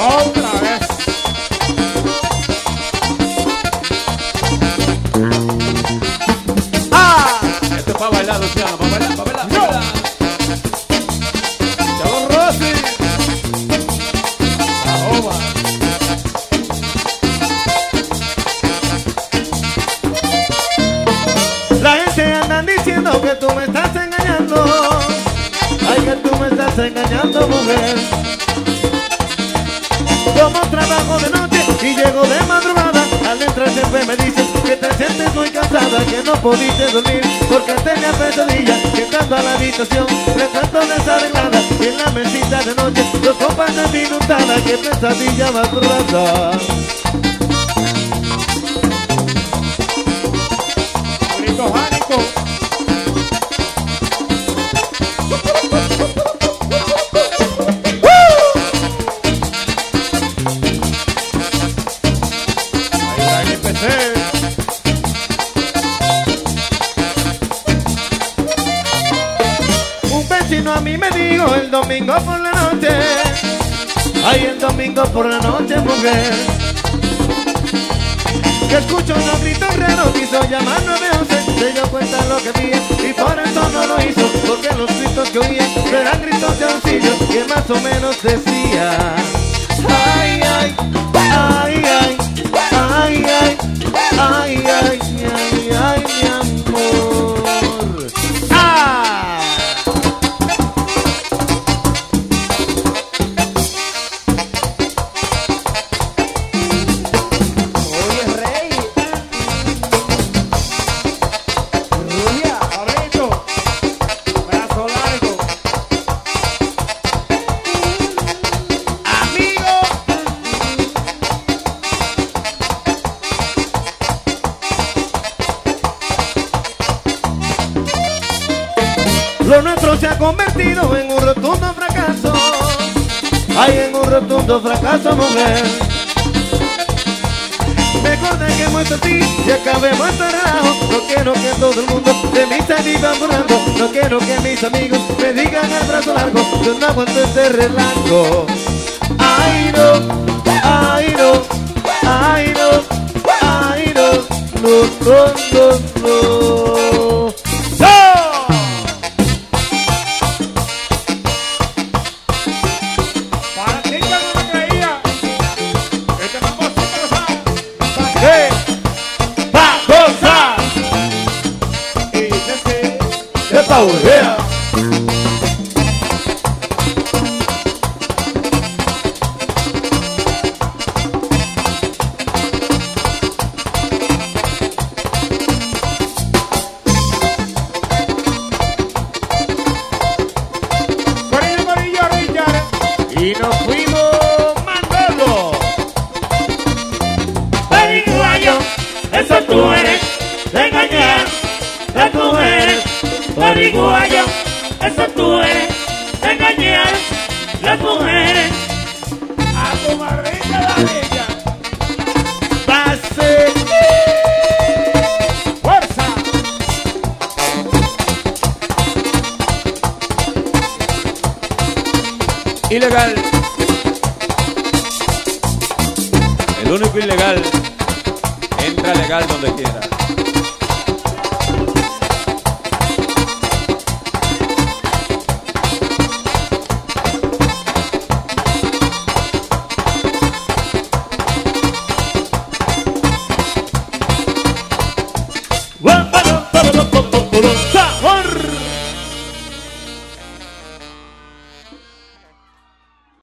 Otra vez. ¡Ah! Esto es para bailar, Luciano, para bailar, para bailar, Yo. para bailar. Chavo Rossi. Caoba. La gente anda diciendo que tú me estás engañando. Ay, que tú me estás engañando, mujer. Como trabajo de noche y llego de madrugada, al entrar siempre me dices que te sientes muy cansada, que no pudiste dormir porque tenía pesadilla, que entrando a la habitación me encuentro desarreglada y en la mesita de noche dos copas de vino untada, que pesadilla más rara. Bonito Jánico. Ahí va el IPC. Un vecino a mí me dijo el domingo por la noche, ay, el domingo por la noche, mujer, que escucho unos gritos raros, quiso llamar 911, se dio cuenta lo que vi y por eso no lo hizo, porque los gritos que oía eran gritos de auxilio que más o menos decía: ay, ay, ay, ay, ay, ay, ay, ay, ay, ay, mi amor. ¡Ah! Oye, Rey. Rubia. Pablito. Brazo largo. Amigo. Lo nuestro se ha convertido en un rotundo fracaso. Ay, en un rotundo fracaso, mujer. Mejor dejemos así y acabemos este relajo. No quiero que todo el mundo de mí se viva burlando. No quiero que mis amigos me digan el brazo largo. Yo no aguanto este relajo. Ay, no, ay, no, ay, no, ay, no, no, no, no, no. Para ti que no me creía. Este mambo sí lo sabe. ¡Eh! ¡Va, cosa! Y dice sí. ¡De paurea! Corillo, corillo, Richard. Y nos fuimos mandando. Pariguayo, eso tú eres, de engañar las mujeres. Pariguayo, eso tú eres, de engañar las mujeres. A tu marrita la bella. Pase. Fuerza. Ilegal. El único ilegal entra legal donde quiera.